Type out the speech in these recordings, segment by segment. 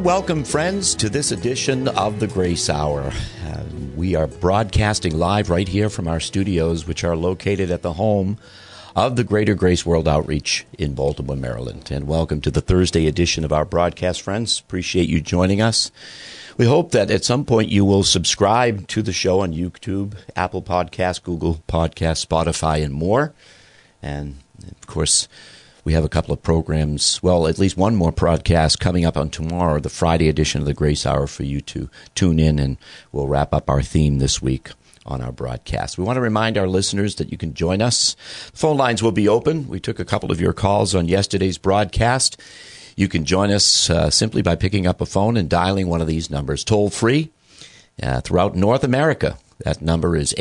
And welcome, friends, to this edition of the Grace Hour. We are broadcasting live right here from our studios, which are located at the home of the Greater Grace World Outreach in Baltimore, Maryland. And welcome to the Thursday edition of our broadcast, friends. Appreciate you joining us. We hope that at some point you will subscribe to the show on YouTube, Apple Podcasts, Google Podcasts, Spotify, and more. And, of course, we have a couple of programs, well, at least one more broadcast coming up on tomorrow, the Friday edition of the Grace Hour, for you to tune in, and we'll wrap up our theme this week on our broadcast. We want to remind our listeners that you can join us. The phone lines will be open. We took a couple of your calls on yesterday's broadcast. You can join us simply by picking up a phone and dialing one of these numbers, toll-free, throughout North America. That number is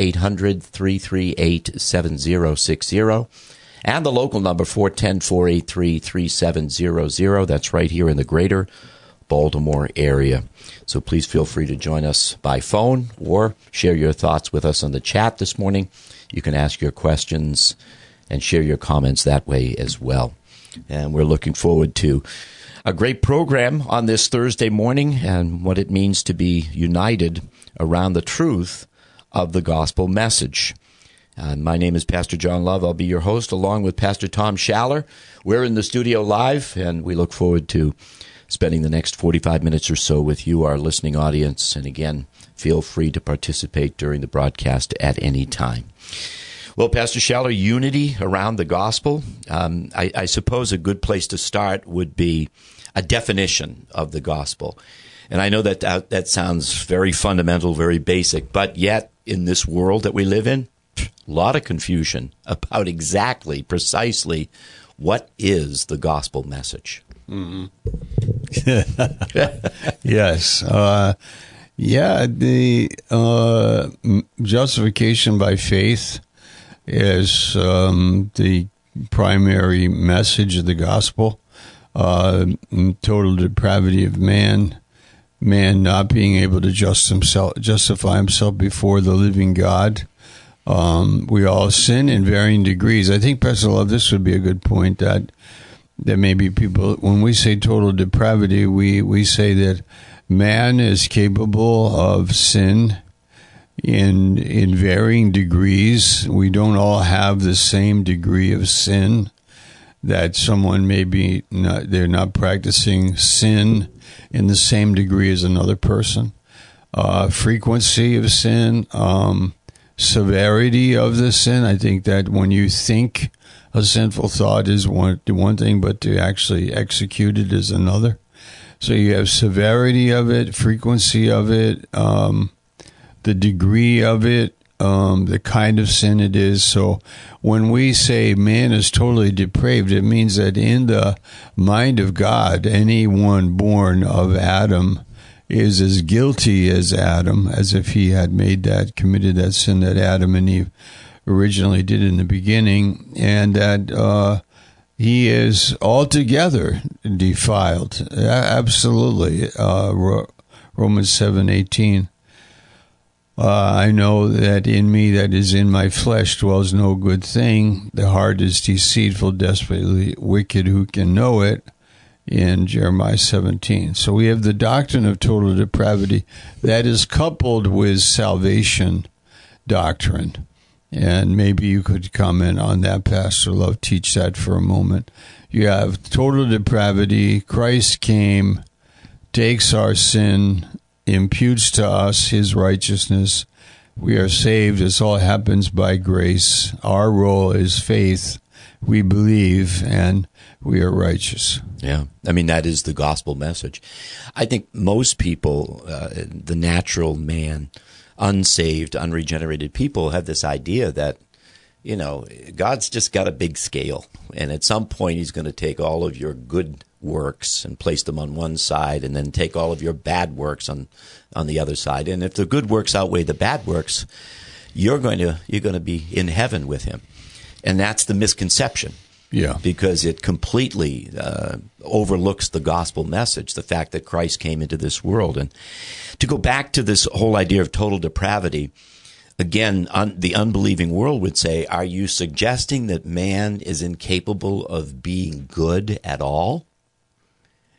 800-338-7060. And the local number, 410-483-3700. That's right here in the greater Baltimore area. So please feel free to join us by phone or share your thoughts with us on the chat this morning. You can ask your questions and share your comments that way as well. And we're looking forward to a great program on this Thursday morning and what it means to be united around the truth of the gospel message. My name is Pastor John Love. I'll be your host along with Pastor Tom Schaller. We're in the studio live, and we look forward to spending the next 45 minutes or so with you, our listening audience. And again, feel free to participate during the broadcast at any time. Well, Pastor Schaller, unity around the gospel. I suppose a good place to start would be a definition of the gospel. And I know that that sounds very fundamental, very basic, but yet in this world that we live in, a lot of confusion about exactly, precisely, what is the gospel message. Mm-hmm. Yes. The justification by faith is the primary message of the gospel. Total depravity of man not being able to justify himself before the living God. We all sin in varying degrees. I think, Pastor Love, this would be a good point that maybe people, when we say total depravity, we say that man is capable of sin in varying degrees. We don't all have the same degree of sin, that someone they're not practicing sin in the same degree as another person. Frequency of sin, severity of the sin. I think that when you think a sinful thought is one thing, but to actually execute it is another. So you have severity of it, frequency of it, the degree of it, the kind of sin it is. So when we say man is totally depraved, it means that in the mind of God, anyone born of Adam is as guilty as Adam, as if he had committed that sin that Adam and Eve originally did in the beginning, and that he is altogether defiled. Absolutely. Romans 7:18. I know that in me, that is in my flesh, dwells no good thing. The heart is deceitful, desperately wicked. Who can know it? In Jeremiah 17. So we have the doctrine of total depravity that is coupled with salvation doctrine. And maybe you could comment on that, Pastor Love, teach that for a moment. You have total depravity. Christ came, takes our sin, imputes to us his righteousness. We are saved. This all happens by grace. Our role is faith. We believe, and we are righteous. Yeah. I mean, that is the gospel message. I think most people, the natural man, unsaved, unregenerated people, have this idea that, God's just got a big scale. And at some point, he's going to take all of your good works and place them on one side, and then take all of your bad works on the other side. And if the good works outweigh the bad works, you're going to be in heaven with him. And that's the misconception. Yeah. Because it completely overlooks the gospel message, the fact that Christ came into this world. And to go back to this whole idea of total depravity, again, the unbelieving world would say, are you suggesting that man is incapable of being good at all?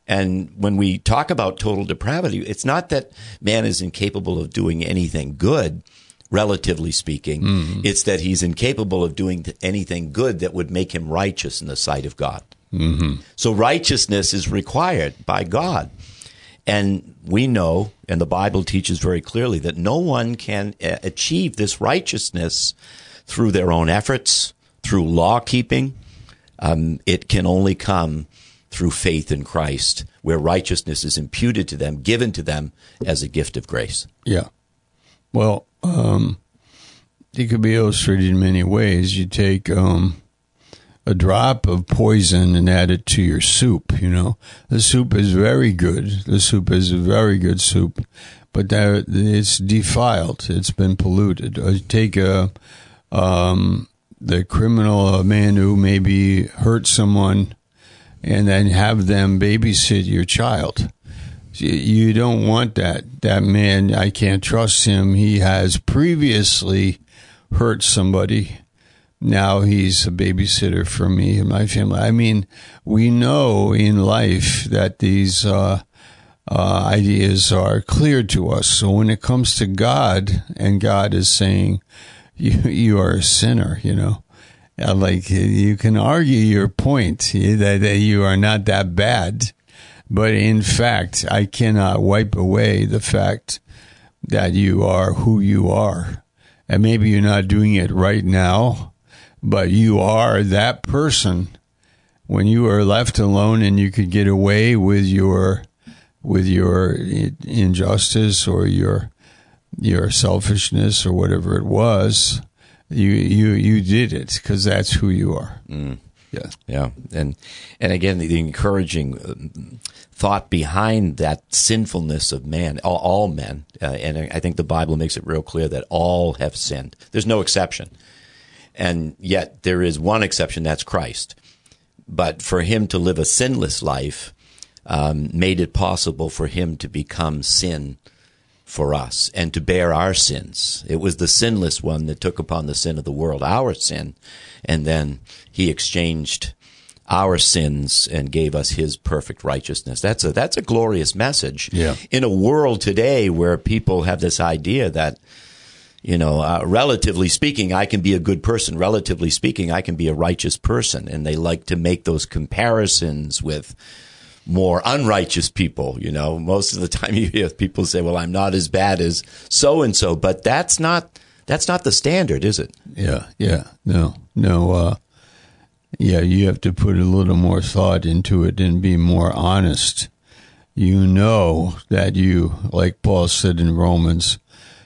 And when we talk about total depravity, it's not that man is incapable of doing anything good, relatively speaking. Mm-hmm. It's that he's incapable of doing anything good that would make him righteous in the sight of God. Mm-hmm. So righteousness is required by God. And we know, and the Bible teaches very clearly, that no one can achieve this righteousness through their own efforts, through law keeping. It can only come through faith in Christ, where righteousness is imputed to them, given to them as a gift of grace. Yeah. Well, it could be illustrated in many ways. You take a drop of poison and add it to your soup, The soup is very good. The soup is a very good soup, but it's defiled. It's been polluted. Or take the criminal, a man who maybe hurt someone, and then have them babysit your child. You don't want that. That man, I can't trust him. He has previously hurt somebody. Now he's a babysitter for me and my family. I mean, we know in life that these ideas are clear to us. So when it comes to God, and God is saying, you are a sinner, Like, you can argue your point that you are not that bad, but in fact, I cannot wipe away the fact that you are who you are. And maybe you're not doing it right now, but you are that person when you are left alone and you could get away with your injustice or your selfishness or whatever it was. You did it because that's who you are. Mm. Yeah. And again, the encouraging thought behind that sinfulness of man, all men, and I think the Bible makes it real clear that all have sinned. There's no exception. And yet there is one exception, that's Christ. But for him to live a sinless life made it possible for him to become sin for us and to bear our sins. It was the sinless one that took upon the sin of the world, our sin, and then he exchanged our sins and gave us his perfect righteousness. That's a glorious message. Yeah. In a world today where people have this idea that, relatively speaking, I can be a good person. Relatively speaking, I can be a righteous person. And they like to make those comparisons with more unrighteous people. Most of the time you hear people say, well, I'm not as bad as so-and-so, but that's not the standard, is it? Yeah. No. You have to put a little more thought into it and be more honest. You know that you, like Paul said in Romans,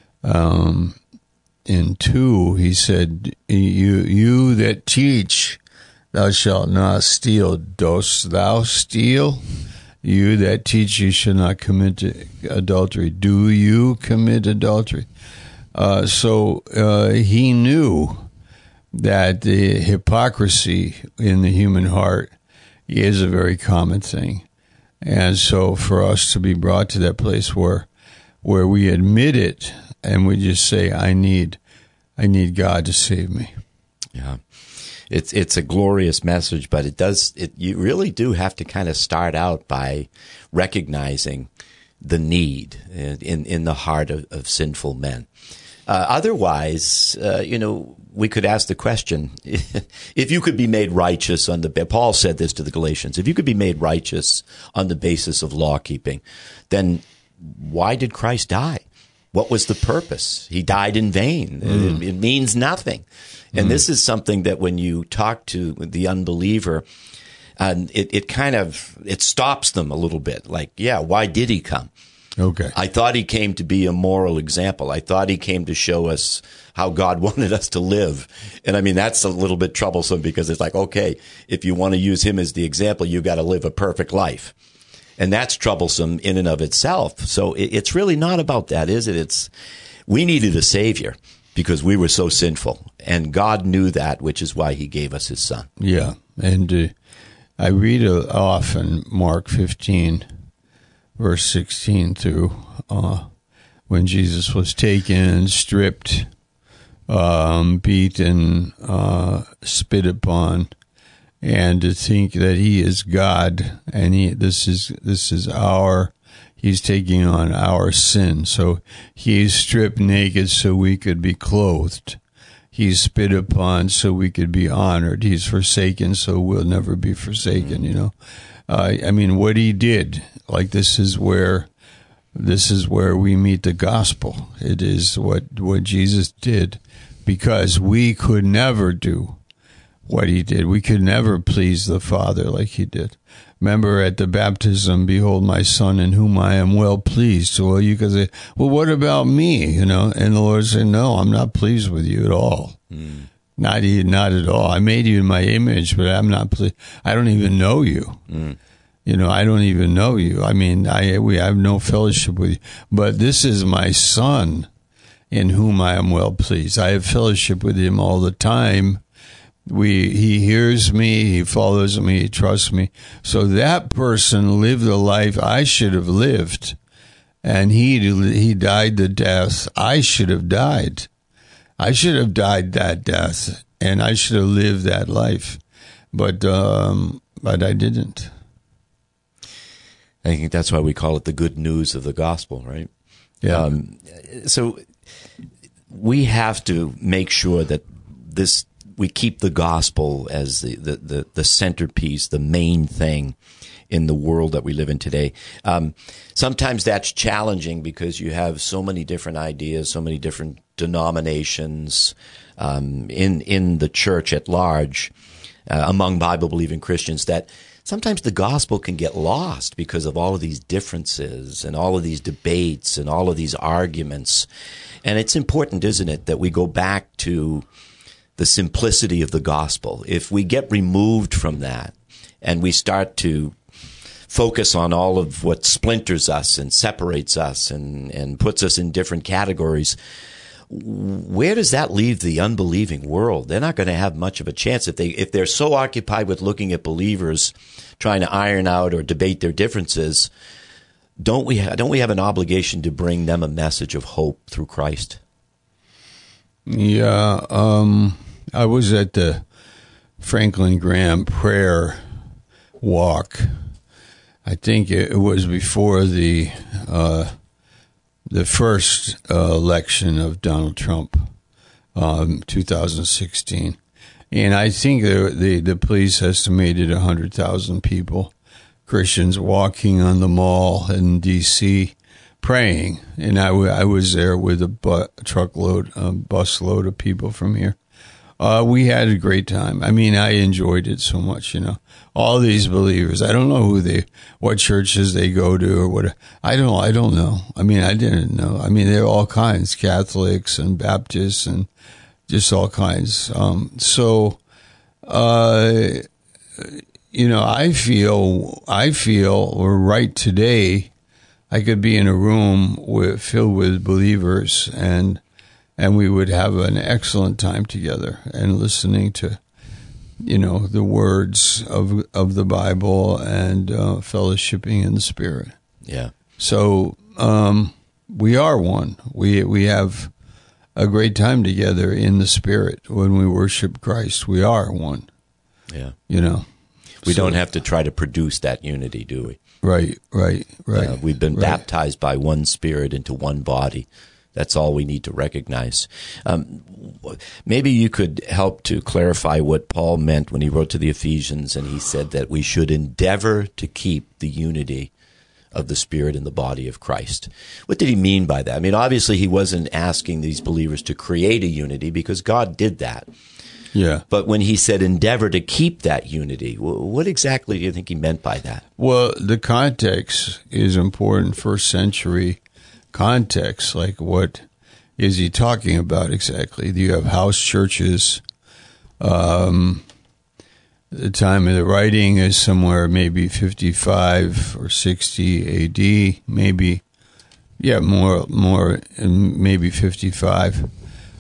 in 2, he said, you that teach, thou shalt not steal, dost thou steal? You that teach you shall not commit adultery. Do you commit adultery? So he knew that the hypocrisy in the human heart is a very common thing. And so for us to be brought to that place where we admit it and we just say, I need God to save me. Yeah. It's a glorious message, but you really do have to kind of start out by recognizing the need in the heart of sinful men. Otherwise, we could ask the question, if you could be made righteous Paul said this to the Galatians, if you could be made righteous on the basis of law keeping, then why did Christ die? What was the purpose? He died in vain. It means nothing. And this is something that when you talk to the unbeliever, it stops them a little bit. Like, yeah, why did he come? Okay. I thought he came to be a moral example. I thought he came to show us how God wanted us to live. And I mean, that's a little bit troublesome because it's like, okay, if you want to use him as the example, you got to live a perfect life. And that's troublesome in and of itself. So it's really not about that, is it? We needed a savior because we were so sinful. And God knew that, which is why he gave us his son. Yeah. And I read often Mark 15, verse 16 through when Jesus was taken, stripped, beaten, spit upon, and to think that he is God, and he's taking on our sin. So he's stripped naked so we could be clothed. He's spit upon so we could be honored. He's forsaken so we'll never be forsaken, you know. I mean, what he did, like this is where we meet the gospel. It is what Jesus did, because we could never do what he did. We could never please the Father like he did. Remember at the baptism, behold my son in whom I am well pleased. Well, you could say, well, what about me? You know, and the Lord said, no, I'm not pleased with you at all. Not at all. I made you in my image, but I'm not pleased. I don't even know you. You know, I don't even know you. I mean, we have no fellowship with you. But this is my son in whom I am well pleased. I have fellowship with him all the time. He hears me, he follows me, he trusts me. So that person lived the life I should have lived, and he died the death I should have died. I should have died that death, and I should have lived that life, but I didn't. I think that's why we call it the good news of the gospel, right? Yeah. So we have to make sure that we keep the gospel as the centerpiece, the main thing in the world that we live in today. Sometimes that's challenging because you have so many different ideas, so many different denominations in the church at large, among Bible-believing Christians, that sometimes the gospel can get lost because of all of these differences and all of these debates and all of these arguments. And it's important, isn't it, that we go back to the simplicity of the gospel. If we get removed from that and we start to focus on all of what splinters us and separates us and puts us in different categories, where does that leave the unbelieving world? They're not going to have much of a chance if they're so occupied with looking at believers trying to iron out or debate their differences. Don't we have an obligation to bring them a message of hope through Christ? Yeah, I was at the Franklin Graham prayer walk. I think it was before the first election of Donald Trump, 2016, and I think the police estimated 100,000 people, Christians, walking on the mall in D.C. praying, and I was there with a busload of people from here. We had a great time. I mean, I enjoyed it so much, you know. All these believers, I don't know what churches they go to or what. I don't know. I mean, I didn't know. I mean, there are all kinds, Catholics and Baptists and just all kinds. You know, I feel right today, I could be in a room filled with believers and we would have an excellent time together and listening to, you know, the words of the Bible and fellowshipping in the Spirit. Yeah. So we are one. We have a great time together in the Spirit when we worship Christ. We are one. Yeah. You know. We don't have to try to produce that unity, do we? Right. We've been baptized by one Spirit into one body. That's all we need to recognize. Maybe you could help to clarify what Paul meant when he wrote to the Ephesians and he said that we should endeavor to keep the unity of the Spirit in the body of Christ. What did he mean by that? I mean, obviously he wasn't asking these believers to create a unity because God did that. Yeah. But when he said endeavor to keep that unity, what exactly do you think he meant by that? Well, the context is important. First century context, like what is he talking about exactly? You have house churches. The time of the writing is somewhere maybe 55 or 60 AD, maybe, more, maybe 55.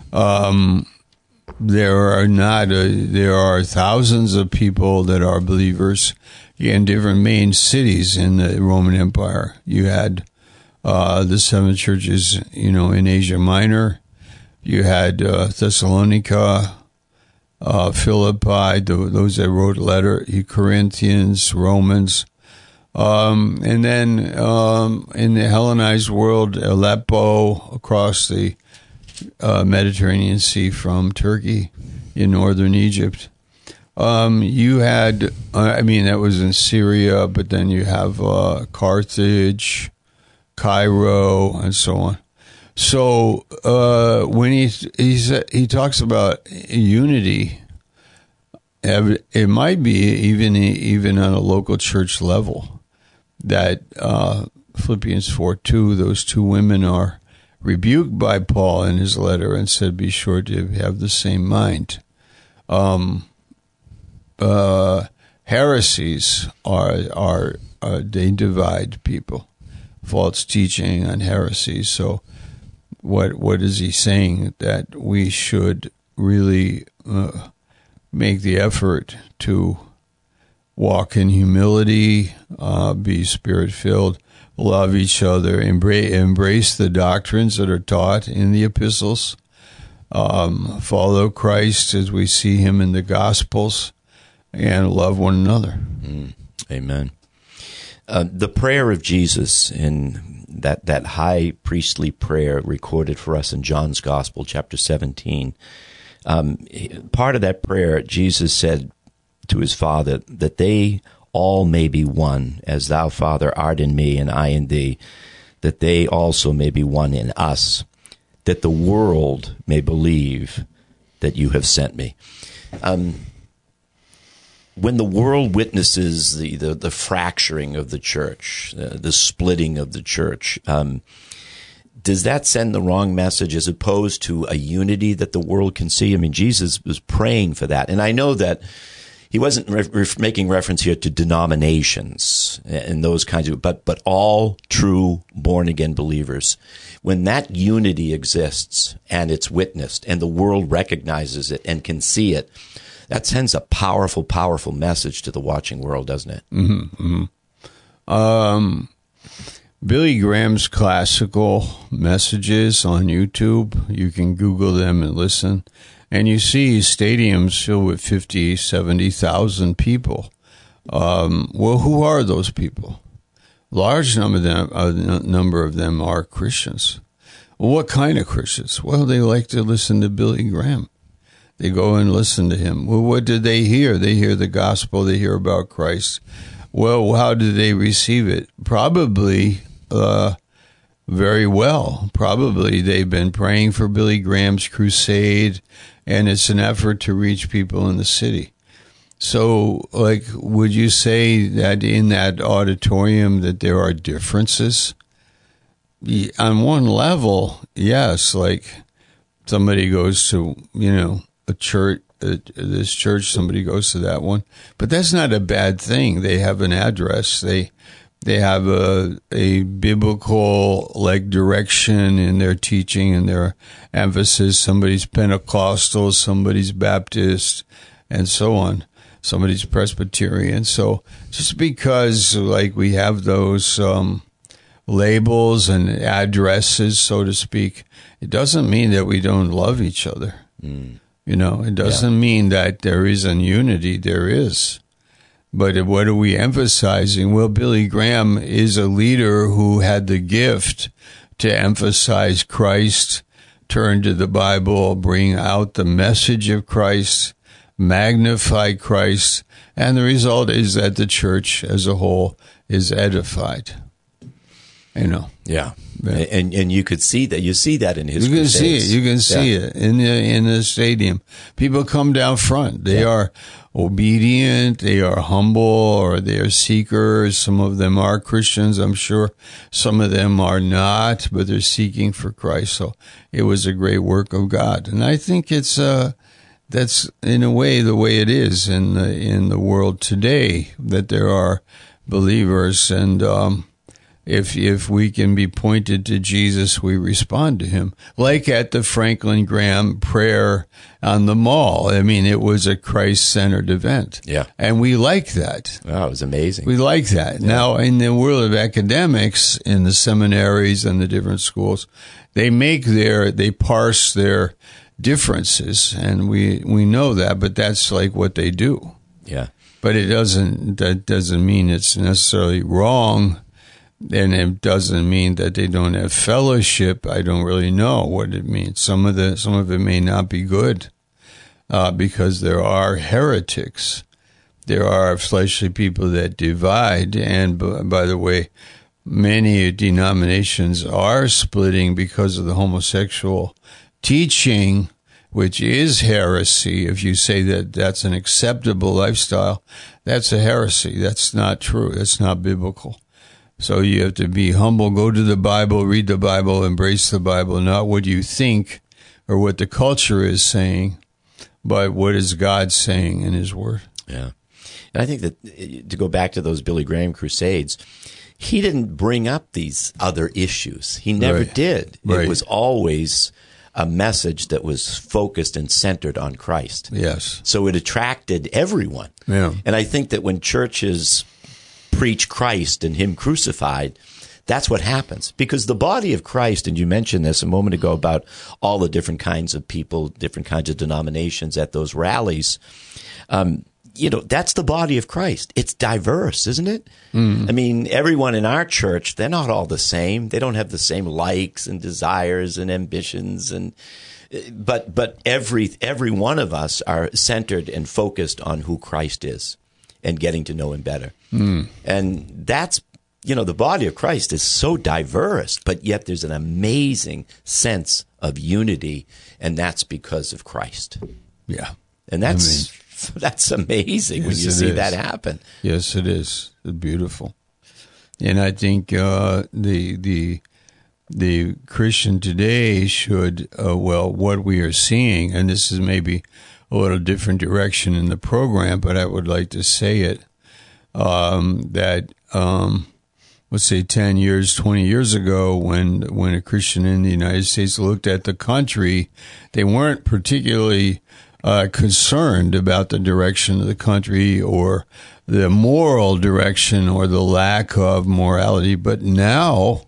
There are thousands of people that are believers in different main cities in the Roman Empire. You had the 7 churches, you know, in Asia Minor. You had Thessalonica, Philippi, those that wrote a letter, Corinthians, Romans, and then in the Hellenized world, Aleppo, across the Mediterranean Sea from Turkey in northern Egypt. You had, that was in Syria, but then you have Carthage, Cairo, and so on. So when he talks about unity, it might be even on a local church level that Philippians 4:2, those two women are rebuked by Paul in his letter and said, "Be sure to have the same mind." Heresies are they divide people. False teaching on heresies. So what is he saying? That we should really make the effort to walk in humility, be spirit-filled, love each other, embrace the doctrines that are taught in the epistles, follow Christ as we see him in the Gospels, and love one another. Amen. The prayer of Jesus in that high priestly prayer recorded for us in John's Gospel, chapter 17, part of that prayer, Jesus said to his Father that they all may be one, as thou, Father, art in me and I in thee, that they also may be one in us, that the world may believe that you have sent me. When the world witnesses the fracturing of the church, the splitting of the church, does that send the wrong message as opposed to a unity that the world can see? I mean, Jesus was praying for that. And I know that he wasn't making reference here to denominations and those kinds of, but all true born-again believers. When that unity exists and it's witnessed and the world recognizes it and can see it, that sends a powerful, powerful message to the watching world, doesn't it? Mm-hmm, mm-hmm. Billy Graham's classical messages on YouTube, you can Google them and listen, and you see stadiums filled with 50, 70,000 people. Well, who are those people? Large number of them are Christians. Well, what kind of Christians? Well, they like to listen to Billy Graham. They go and listen to him. Well, what did they hear? They hear the gospel. They hear about Christ. Well, how did they receive it? Probably very well. Probably they've been praying for Billy Graham's crusade, and it's an effort to reach people in the city. So, would you say that in that auditorium that there are differences? On one level, yes. Like somebody goes to, a church, this church, somebody goes to that one. But that's not a bad thing. They have an address. They have a biblical direction in their teaching and their emphasis. Somebody's Pentecostal, somebody's Baptist, and so on. Somebody's Presbyterian. So just because we have those labels and addresses, so to speak, it doesn't mean that we don't love each other. It doesn't mean that there isn't unity. There is. But what are we emphasizing? Well, Billy Graham is a leader who had the gift to emphasize Christ, turn to the Bible, bring out the message of Christ, magnify Christ, and the result is that the church as a whole is edified. Yeah. And you could see that. You see that in his crusades. See it. You can see it in the stadium. People come down front. They are obedient. They are humble, or they are seekers. Some of them are Christians, I'm sure. Some of them are not, but they're seeking for Christ. So it was a great work of God. And I think that's in a way the way it is in the world today, that there are believers, and if we can be pointed to Jesus, we respond to him. Like at the Franklin Graham prayer on the mall. I mean, it was a Christ-centered event. Yeah. And we like that. Oh, it was amazing. We like that. Yeah. Now, in the world of academics, in the seminaries and the different schools, they parse their differences, and we know that, but that's like what they do. Yeah. But that doesn't mean it's necessarily wrong, and it doesn't mean that they don't have fellowship. I don't really know what it means. Some of it may not be good, because there are heretics. There are fleshly people that divide, and by the way, many denominations are splitting because of the homosexual teaching, which is heresy. If you say that that's an acceptable lifestyle, that's a heresy. That's not true. That's not biblical. So you have to be humble, go to the Bible, read the Bible, embrace the Bible, not what you think or what the culture is saying, but what is God saying in His Word. Yeah. And I think that to go back to those Billy Graham crusades, he didn't bring up these other issues. He never did. Right. It was always a message that was focused and centered on Christ. Yes. So it attracted everyone. Yeah. And I think that when churches preach Christ and Him crucified, that's what happens. Because the body of Christ, and you mentioned this a moment ago about all the different kinds of people, different kinds of denominations at those rallies, that's the body of Christ. It's diverse, isn't it? I mean, everyone in our church, they're not all the same. They don't have the same likes and desires and ambitions, but every one of us are centered and focused on who Christ is and getting to know Him better. And that's, the body of Christ is so diverse, but yet there's an amazing sense of unity, and that's because of Christ. Yeah. And that's amazing when you see that happen. Yes, it is. It's beautiful. And I think the Christian today should, what we are seeing, and this is maybe a little different direction in the program, but I would like to say it, that, let's say 10 years, 20 years ago, when a Christian in the United States looked at the country, they weren't particularly concerned about the direction of the country or the moral direction or the lack of morality. But now,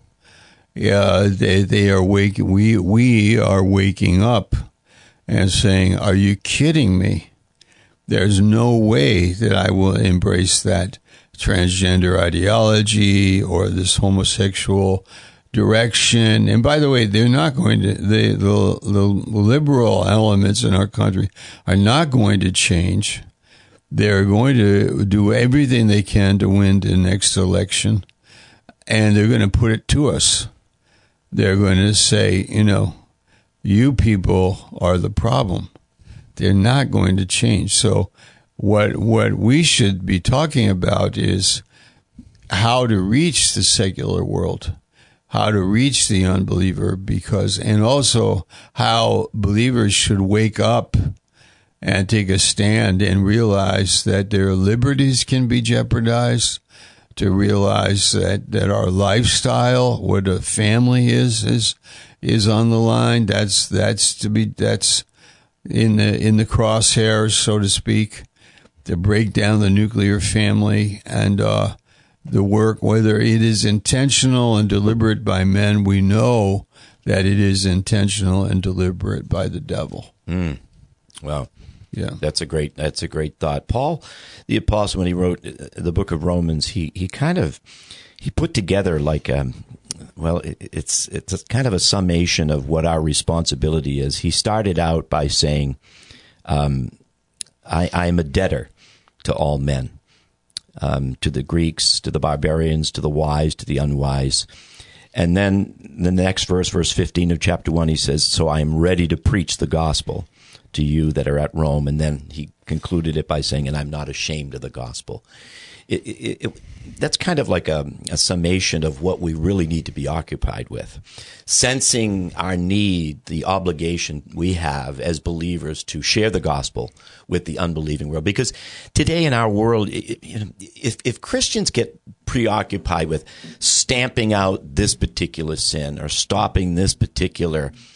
they are waking. We are waking up and saying, "Are you kidding me? There's no way that I will embrace that transgender ideology or this homosexual direction." And by the way, they're not going to, the liberal elements in our country are not going to change. They're going to do everything they can to win the next election, and they're going to put it to us. They're going to say, you people are the problem. They're not going to change. So what we should be talking about is how to reach the secular world, how to reach the unbeliever, and also how believers should wake up and take a stand and realize that their liberties can be jeopardized, to realize that our lifestyle, what a family is on the line. That's in the crosshairs, so to speak, to break down the nuclear family and the work, whether it is intentional and deliberate by men. We know that it is intentional and deliberate by the devil. Well, yeah, that's a great thought. Paul, the apostle, when he wrote the book of Romans, he put together like it's kind of a summation of what our responsibility is. He started out by saying, I am a debtor to all men, to the Greeks, to the barbarians, to the wise, to the unwise. And then the next verse 15 of chapter 1, he says, so I am ready to preach the gospel to you that are at Rome. And then he concluded it by saying, and I'm not ashamed of the gospel. That's kind of like a summation of what we really need to be occupied with. Sensing our need, the obligation we have as believers to share the gospel with the unbelieving world. Because today in our world, if Christians get preoccupied with stamping out this particular sin or stopping this particular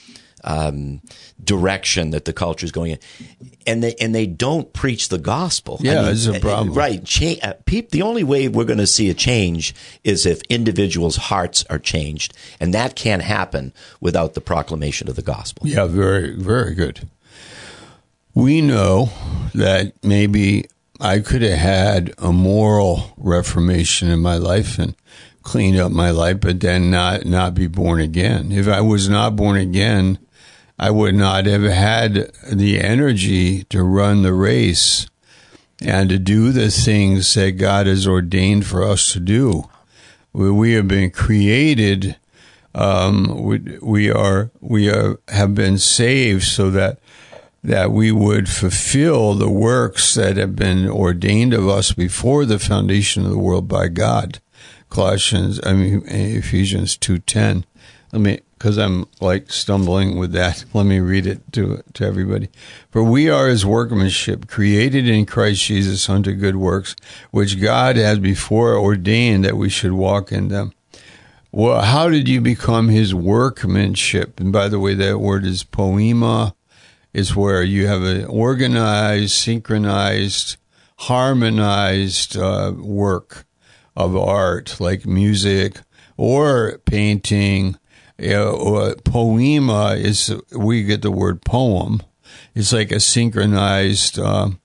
direction that the culture is going in, and they don't preach the gospel. Yeah, it's a problem. Right. The only way we're going to see a change is if individuals' hearts are changed, and that can't happen without the proclamation of the gospel. Yeah, very, very good. We know that maybe I could have had a moral reformation in my life and cleaned up my life, but then not be born again. If I was not born again, I would not have had the energy to run the race and to do the things that God has ordained for us to do. We have been created. We have been saved so that we would fulfill the works that have been ordained of us before the foundation of the world by God. Ephesians 2:10. Because I'm like stumbling with that. Let me read it to everybody. For we are his workmanship, created in Christ Jesus unto good works, which God has before ordained that we should walk in them. Well, how did you become his workmanship? And by the way, that word is poema. It's where you have an organized, synchronized, harmonized work of art, like music or painting. Poema is, we get the word poem. It's like a synchronized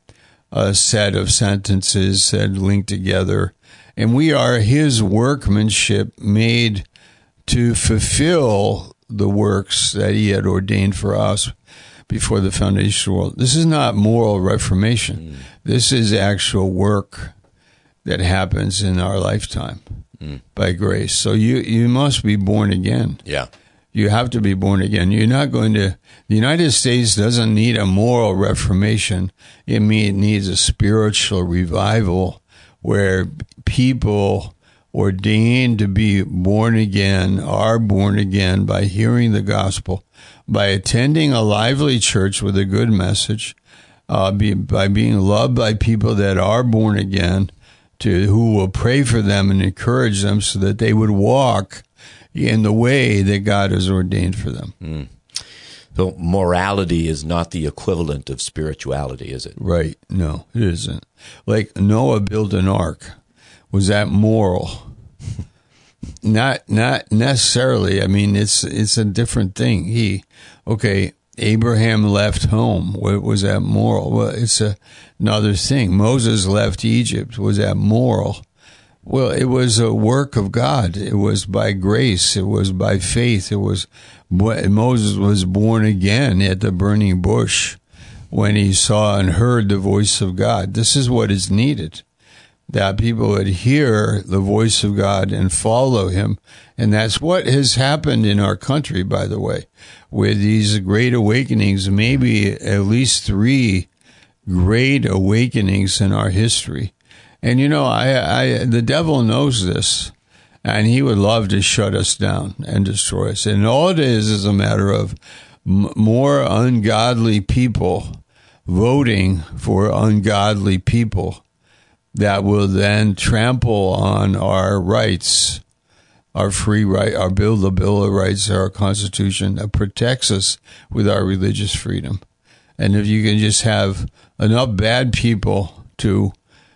set of sentences that link together. And we are his workmanship made to fulfill the works that he had ordained for us before the foundation of the world. This is not moral reformation. This is actual work that happens in our lifetime. By grace. So you must be born again. Yeah. You have to be born again. You're not going to, the United States doesn't need a moral reformation. It needs a spiritual revival where people ordained to be born again are born again by hearing the gospel, by attending a lively church with a good message, by being loved by people that are born again, who will pray for them and encourage them so that they would walk in the way that God has ordained for them. So morality is not the equivalent of spirituality, is it? Right. No, it isn't. Like Noah built an ark. Was that moral? Not necessarily. I mean, it's a different thing. Abraham left home. Was that moral? Well, it's another thing. Moses left Egypt. Was that moral? Well, it was a work of God. It was by grace. It was by faith. Moses was born again at the burning bush when he saw and heard the voice of God. This is what is needed, that people would hear the voice of God and follow him. And that's what has happened in our country, by the way, with these great awakenings, maybe at least 3 great awakenings in our history. And, the devil knows this, and he would love to shut us down and destroy us. And all it is a matter of more ungodly people voting for ungodly people that will then trample on our rights, our free right, the Bill of Rights, our Constitution that protects us with our religious freedom. And if you can just have enough bad people to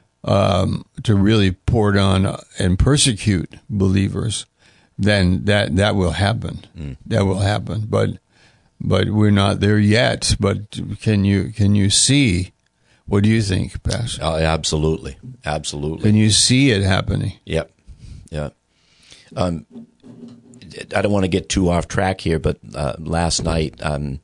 really pour down and persecute believers, then that will happen. That will happen. But we're not there yet. But can you see? What do you think, Pastor? Oh, absolutely. Can you see it happening? Yep. Yeah. I don't want to get too off track here, but last night,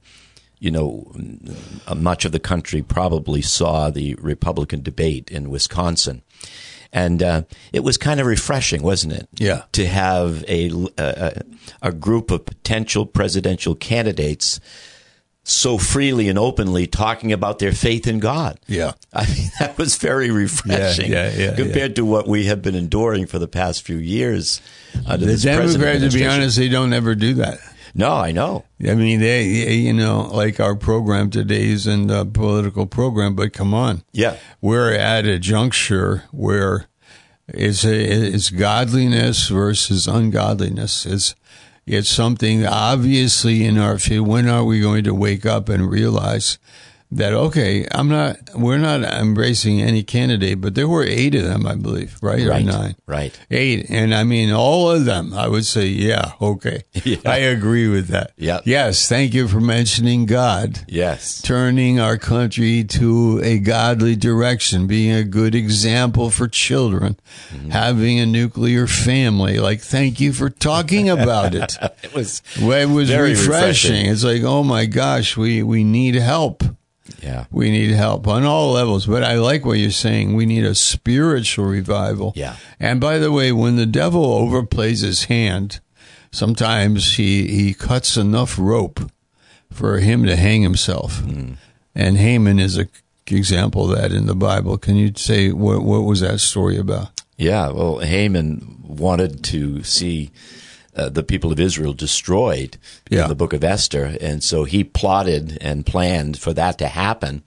much of the country probably saw the Republican debate in Wisconsin. And it was kind of refreshing, wasn't it? Yeah. To have a group of potential presidential candidates so freely and openly talking about their faith in God. Yeah. I mean, that was very refreshing compared to what we have been enduring for the past few years. The Democrats, to be honest, they don't ever do that. No, I know. I mean, they, like our program today isn't a political program, but come on. Yeah. We're at a juncture where it's godliness versus ungodliness. It's something obviously in our field. When are we going to wake up and realize that, okay, we're not embracing any candidate, but there were 8 of them, I believe, right? Or 9. Right. 8. And I mean, all of them, I would say, yeah, okay. Yeah. I agree with that. Yep. Yes. Thank you for mentioning God. Yes. Turning our country to a godly direction, being a good example for children, having a nuclear family. Like, thank you for talking about it. It was Well, it was very refreshing. It's like, oh my gosh, we need help. Yeah. We need help on all levels. But I like what you're saying. We need a spiritual revival. Yeah. And by the way, when the devil overplays his hand, sometimes he cuts enough rope for him to hang himself. And Haman is an example of that in the Bible. Can you say what was that story about? Yeah. Well, Haman wanted to see the people of Israel destroyed in the book of Esther. And so he plotted and planned for that to happen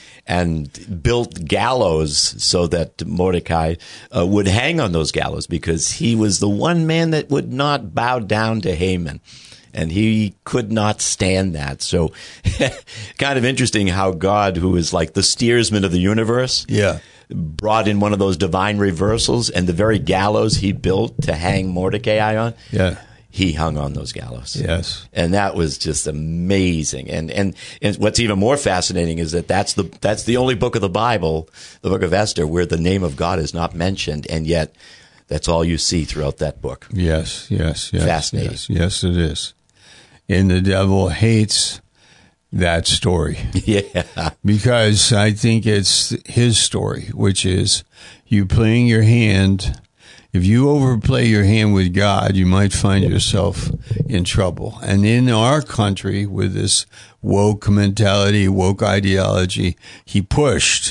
and built gallows so that Mordecai would hang on those gallows, because he was the one man that would not bow down to Haman. And he could not stand that. So kind of interesting how God, who is like the steersman of the universe, brought in one of those divine reversals, and the very gallows he built to hang Mordecai on, he hung on those gallows. Yes. And that was just amazing. And what's even more fascinating is that that's the only book of the Bible, the book of Esther, where the name of God is not mentioned, and yet that's all you see throughout that book. Yes. Fascinating. Yes, it is. And the devil hates that story. Yeah. Because I think it's his story, which is you playing your hand. If you overplay your hand with God, you might find yourself in trouble. And in our country, with this woke mentality, woke ideology, he pushed.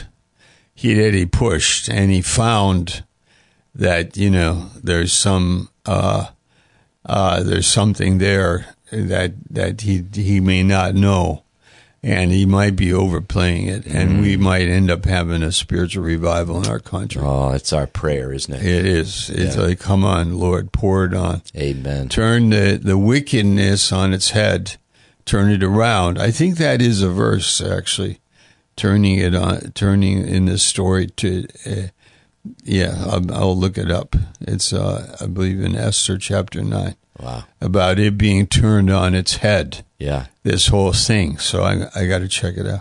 He pushed, and he found that, there's some, there's something there that he may not know. And he might be overplaying it, and we might end up having a spiritual revival in our country. Oh, it's our prayer, isn't it? It is. It's like, come on, Lord, pour it on. Amen. Turn the wickedness on its head. Turn it around. I think that is a verse, actually. Turning in this story to, I'll look it up. It's, I believe, in Esther chapter 9. Wow. About it being turned on its head. Yeah. This whole thing. So I got to check it out.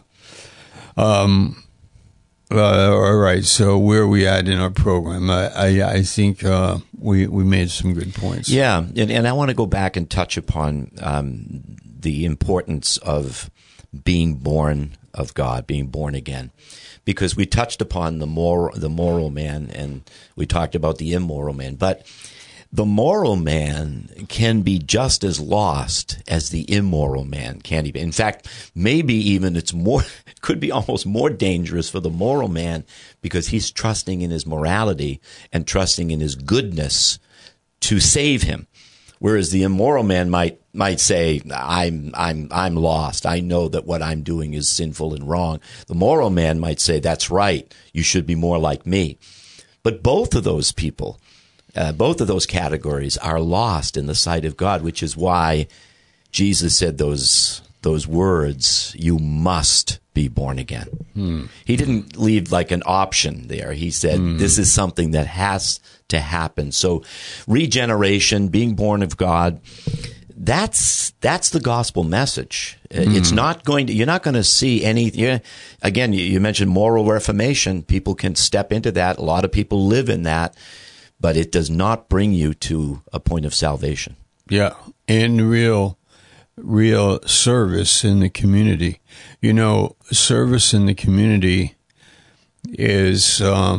All right. So where are we at in our program? I think we made some good points. Yeah. And I want to go back and touch upon the importance of being born of God, being born again. Because we touched upon the moral man, and we talked about the immoral man. But the moral man can be just as lost as the immoral man, can't he be? In fact, maybe even it could be almost more dangerous for the moral man, because he's trusting in his morality and trusting in his goodness to save him. Whereas the immoral man might say, I'm lost. I know that what I'm doing is sinful and wrong. The moral man might say, that's right. You should be more like me. But both of those people, both of those categories are lost in the sight of God, which is why Jesus said those words, you must be born again. He didn't leave like an option there. He said, this is something that has to happen. So regeneration, being born of God, that's the gospel message. It's not you're not going to see any, again, you mentioned moral reformation. People can step into that. A lot of people live in that. But it does not bring you to a point of salvation. Yeah. And real service in the community. Service in the community is,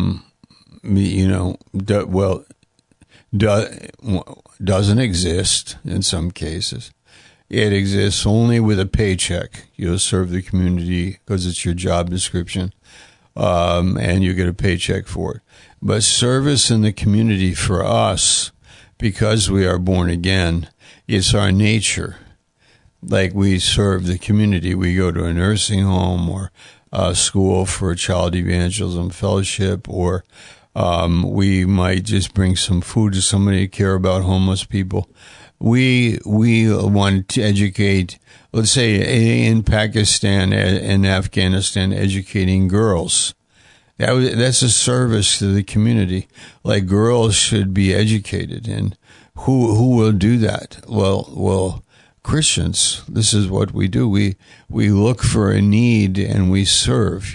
doesn't exist in some cases. It exists only with a paycheck. You'll serve the community because it's your job description, and you get a paycheck for it. But service in the community for us, because we are born again, it's our nature. Like we serve the community. We go to a nursing home or a school for a child evangelism fellowship, or we might just bring some food to somebody to care about homeless people. we want to educate, let's say in Pakistan and Afghanistan, educating girls. That's a service to the community. Like, girls should be educated, and who will do that? Well, Christians. This is what we do. We look for a need and we serve.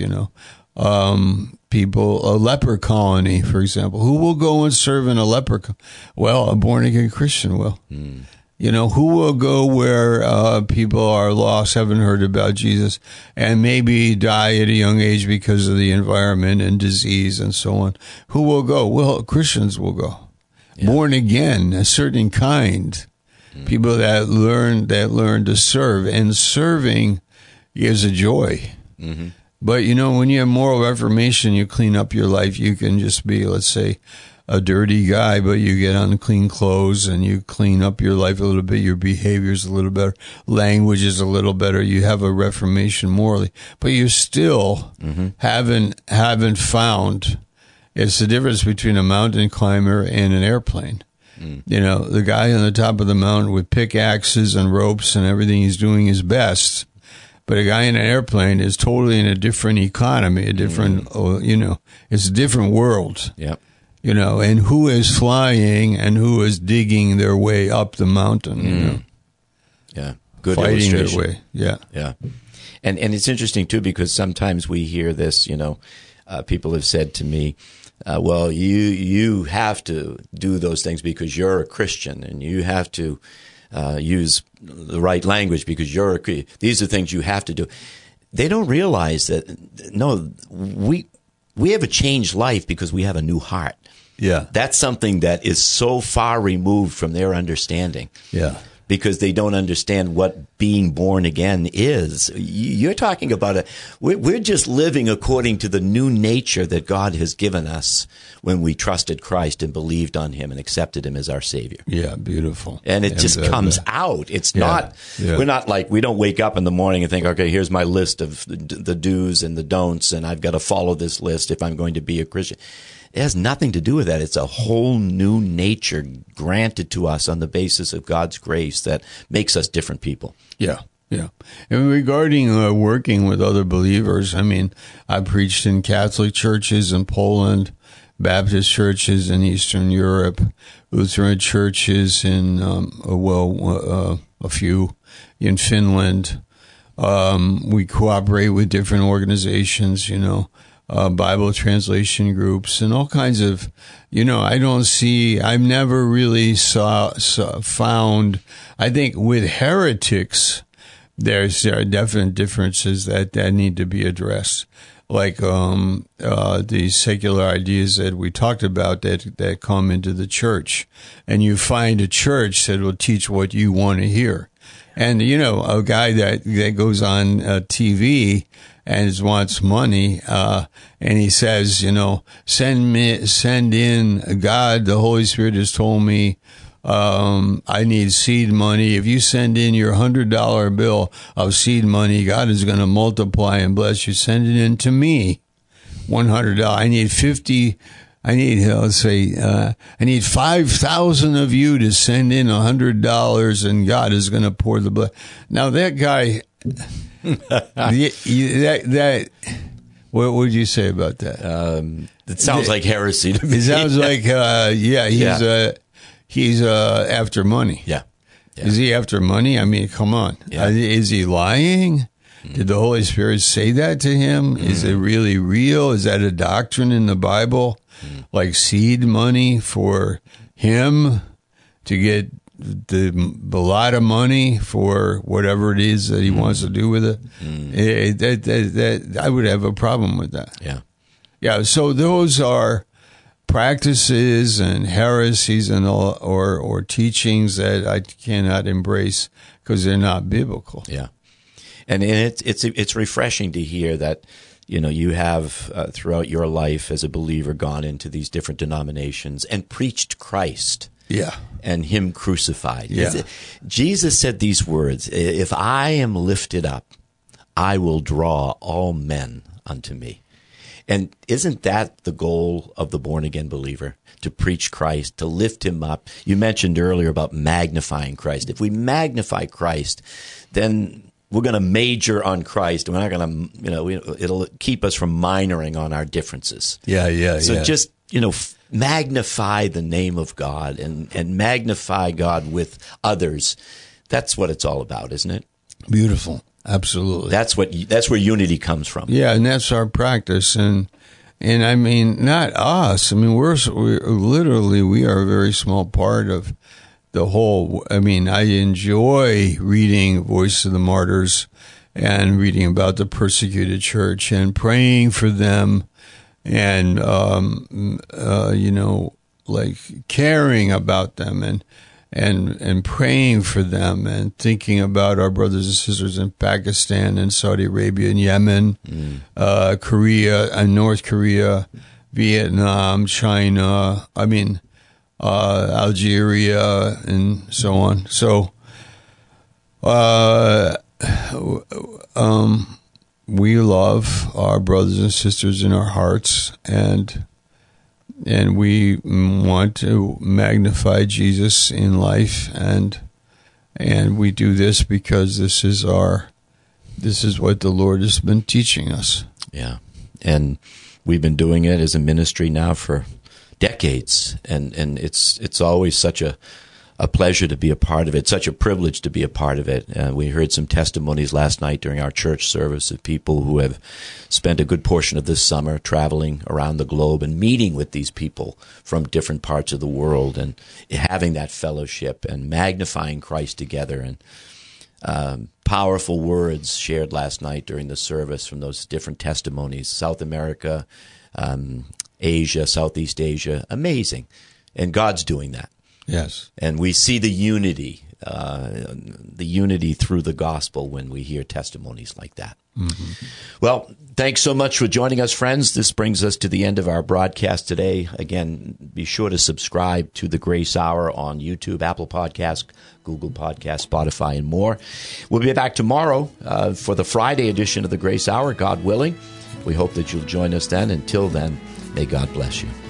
People, a leper colony, for example. Who will go and serve in a leper? Well, a born again Christian will. Who will go where people are lost, haven't heard about Jesus, and maybe die at a young age because of the environment and disease and so on? Who will go? Well, Christians will go. Yeah. Born again, a certain kind. People that learn to serve, and serving is a joy. Mm-hmm. But, when you have moral reformation, you clean up your life. You can just be, let's say, a dirty guy, but you get on clean clothes and you clean up your life a little bit. Your behavior's a little better. Language is a little better. You have a reformation morally, but you still haven't found. It's the difference between a mountain climber and an airplane. The guy on the top of the mountain with pickaxes and ropes and everything, he's doing his best. But a guy in an airplane is totally in a different economy, a different, it's a different world. Yep. And who is flying and who is digging their way up the mountain, Yeah. Good fighting illustration. their way. Yeah. Yeah. And it's interesting, too, because sometimes we hear this, people have said to me, well, you have to do those things because you're a Christian, and you have to use the right language because these are things you have to do. They don't realize that, no, we have a changed life because we have a new heart. Yeah. That's something that is so far removed from their understanding. Yeah. Because they don't understand what being born again is. You're talking about we're just living according to the new nature that God has given us when we trusted Christ and believed on Him and accepted Him as our Savior. Yeah, beautiful. And it just comes out. It's not, we're not like, we don't wake up in the morning and think, okay, here's my list of the do's and the don'ts, and I've got to follow this list if I'm going to be a Christian. It has nothing to do with that. It's a whole new nature granted to us on the basis of God's grace that makes us different people. Yeah, yeah. And regarding working with other believers, I preached in Catholic churches in Poland, Baptist churches in Eastern Europe, Lutheran churches in, a few in Finland. We cooperate with different organizations, Bible translation groups and all kinds of, I've never really found, I think with heretics, there are definite differences that need to be addressed. Like, the secular ideas that we talked about that come into the church, and you find a church that will teach what you want to hear. And, a guy that goes on TV and wants money, and he says, send in God, the Holy Spirit has told me, I need seed money. If you send in your $100 bill of seed money, God is going to multiply and bless you. Send it in to me. $100. I need 50. I need 5,000 of you to send in $100, and God is going to pour the blood. Now that guy, what would you say about that? It sounds like heresy to me. It sounds like, he's after money. Yeah. Is he after money? Come on. Yeah. Is he lying? Did the Holy Spirit say that to him? Is it really real? Is that a doctrine in the Bible? Like seed money for him to get a lot of money for whatever it is that he wants to do with it? I would have a problem with that. Yeah. Yeah. So those are practices and heresies and all, or teachings that I cannot embrace because they're not biblical. Yeah. And it's refreshing to hear that, you have throughout your life as a believer gone into these different denominations and preached Christ. Yeah. And Him crucified. Yeah. Jesus said these words, if I am lifted up, I will draw all men unto me. And isn't that the goal of the born-again believer? To preach Christ, to lift him up. You mentioned earlier about magnifying Christ. If we magnify Christ, then we're going to major on Christ. We're not going to, it'll keep us from minoring on our differences. So just, magnify the name of God and magnify God with others. That's what it's all about, isn't it? Beautiful. Absolutely. That's where unity comes from. Yeah, and that's our practice. And I mean, not us. I mean, we are a very small part of the whole. I mean, I enjoy reading Voice of the Martyrs and reading about the persecuted church and praying for them and, like caring about them and praying for them and thinking about our brothers and sisters in Pakistan and Saudi Arabia and Yemen, Korea and North Korea, Vietnam, China, Algeria and so on. So, we love our brothers and sisters in our hearts, and we want to magnify Jesus in life, and we do this because this is what the Lord has been teaching us. Yeah, and we've been doing it as a ministry now for decades, and it's always such a pleasure to be a part of it, such a privilege to be a part of it. We heard some testimonies last night during our church service of people who have spent a good portion of this summer traveling around the globe and meeting with these people from different parts of the world and having that fellowship and magnifying Christ together. And powerful words shared last night during the service from those different testimonies. South America, Asia, Southeast Asia, amazing. And God's doing that. Yes. And we see the unity through the gospel when we hear testimonies like that. Mm-hmm. Well, thanks so much for joining us, friends. This brings us to the end of our broadcast today. Again, be sure to subscribe to the Grace Hour on YouTube, Apple Podcasts, Google Podcasts, Spotify, and more. We'll be back tomorrow for the Friday edition of the Grace Hour, God willing. We hope that you'll join us then. Until then, may God bless you.